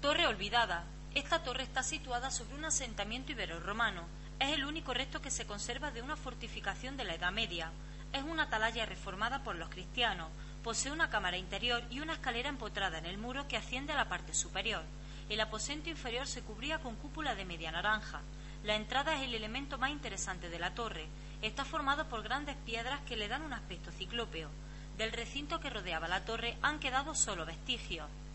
Torre olvidada. Esta torre está situada sobre un asentamiento ibero-romano. Es el único resto que se conserva de una fortificación de la Edad Media. Es una atalaya reformada por los cristianos. Posee una cámara interior y una escalera empotrada en el muro que asciende a la parte superior. El aposento inferior se cubría con cúpula de media naranja. La entrada es el elemento más interesante de la torre. Está formado por grandes piedras que le dan un aspecto ciclópeo. Del recinto que rodeaba la torre han quedado solo vestigios.